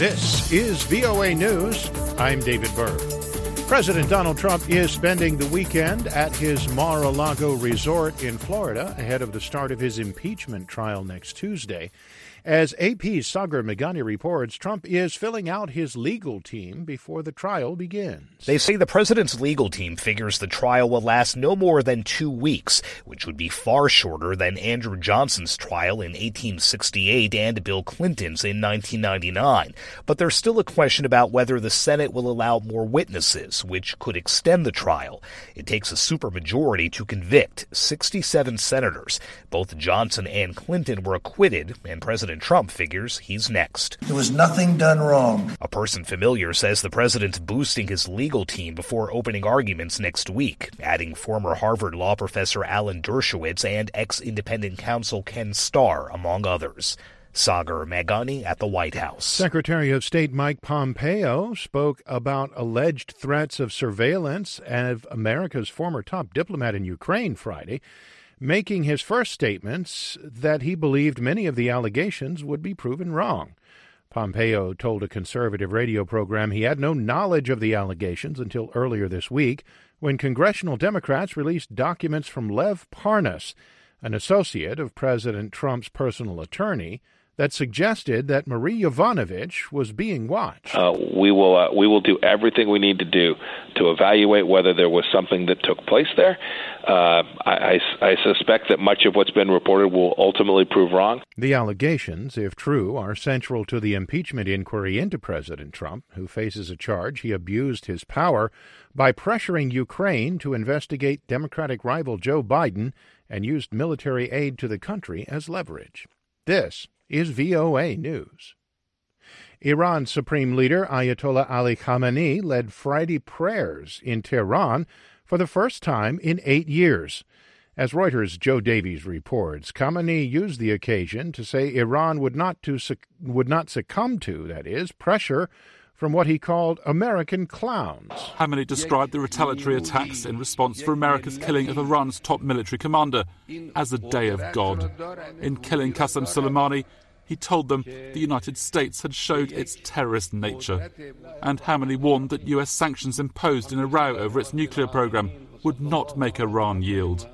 This is VOA News. I'm David Berg. President Donald Trump is spending the weekend at his Mar-a-Lago resort in Florida ahead of the start of his impeachment trial next Tuesday. As AP's Sagar Meghani reports, Trump is filling out his legal team before the trial begins. They say the president's legal team figures the trial will last no more than 2 weeks, which would be far shorter than Andrew Johnson's trial in 1868 and Bill Clinton's in 1999. But there's still a question about whether the Senate will allow more witnesses, which could extend the trial. It takes a supermajority to convict 67 senators. Both Johnson and Clinton were acquitted, and President Trump figures he's next. There was nothing done wrong. A person familiar says the president's boosting his legal team before opening arguments next week, adding former Harvard law professor Alan Dershowitz and ex-independent counsel Ken Starr, among others. Sagar Meghani at the White House. Secretary of State Mike Pompeo spoke about alleged threats of surveillance of America's former top diplomat in Ukraine Friday, making his first statements that he believed many of the allegations would be proven wrong. Pompeo told a conservative radio program he had no knowledge of the allegations until earlier this week when congressional Democrats released documents from Lev Parnas, an associate of President Trump's personal attorney, that suggested that Marie Yovanovitch was being watched. We will do everything we need to do to evaluate whether there was something that took place there. I suspect that much of what's been reported will ultimately prove wrong. The allegations, if true, are central to the impeachment inquiry into President Trump, who faces a charge he abused his power by pressuring Ukraine to investigate Democratic rival Joe Biden and used military aid to the country as leverage. This is VOA News. Iran's Supreme Leader Ayatollah Ali Khamenei led Friday prayers in Tehran for the first time in 8 years. As Reuters' Joe Davies reports, Khamenei used the occasion to say Iran would not succumb to, that is, pressure from what he called American clowns. Khamenei described the retaliatory attacks in response for America's killing of Iran's top military commander as a day of God. In killing Qasem Soleimani, he told them the United States had showed its terrorist nature. And Khamenei warned that US sanctions imposed in a row over its nuclear program would not make Iran yield.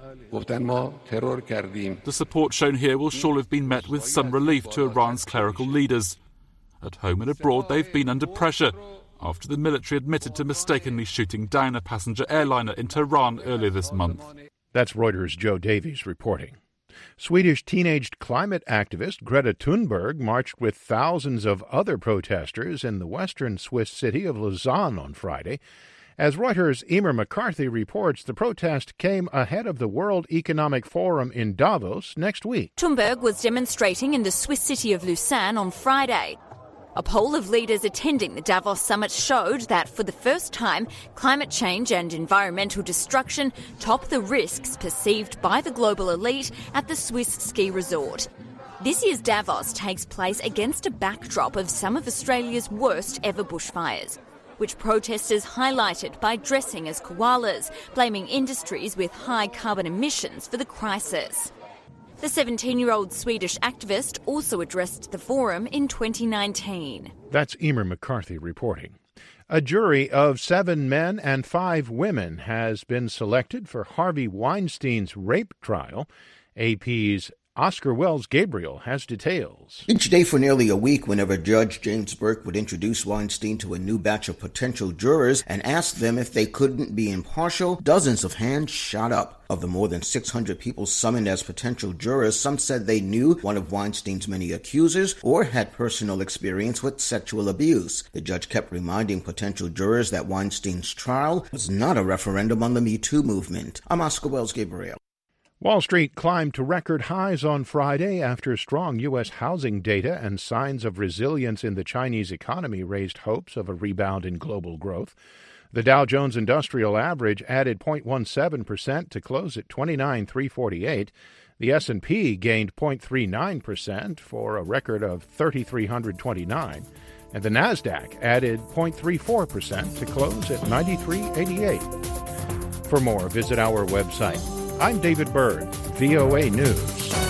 The support shown here will surely have been met with some relief to Iran's clerical leaders. At home and abroad, they've been under pressure after the military admitted to mistakenly shooting down a passenger airliner in Tehran earlier this month. That's Reuters' Joe Davies reporting. Swedish teenage climate activist Greta Thunberg marched with thousands of other protesters in the western Swiss city of Lausanne on Friday. As Reuters' Emer McCarthy reports, the protest came ahead of the World Economic Forum in Davos next week. Thunberg was demonstrating in the Swiss city of Lausanne on Friday. A poll of leaders attending the Davos summit showed that for the first time, climate change and environmental destruction top the risks perceived by the global elite at the Swiss ski resort. This year's Davos takes place against a backdrop of some of Australia's worst ever bushfires, which protesters highlighted by dressing as koalas, blaming industries with high carbon emissions for the crisis. The 17-year-old Swedish activist also addressed the forum in 2019. That's Emer McCarthy reporting. A jury of 7 men and 5 women has been selected for Harvey Weinstein's rape trial. AP's Oscar Wells Gabriel has details. Each day for nearly a week, whenever Judge James Burke would introduce Weinstein to a new batch of potential jurors and ask them if they couldn't be impartial, dozens of hands shot up. Of the more than 600 people summoned as potential jurors, some said they knew one of Weinstein's many accusers or had personal experience with sexual abuse. The judge kept reminding potential jurors that Weinstein's trial was not a referendum on the Me Too movement. I'm Oscar Wells Gabriel. Wall Street climbed to record highs on Friday after strong U.S. housing data and signs of resilience in the Chinese economy raised hopes of a rebound in global growth. The Dow Jones Industrial Average added 0.17% to close at 29,348. The S&P gained 0.39% for a record of 3,329. And the Nasdaq added 0.34% to close at 9388. For more, visit our website. I'm David Byrd, VOA News.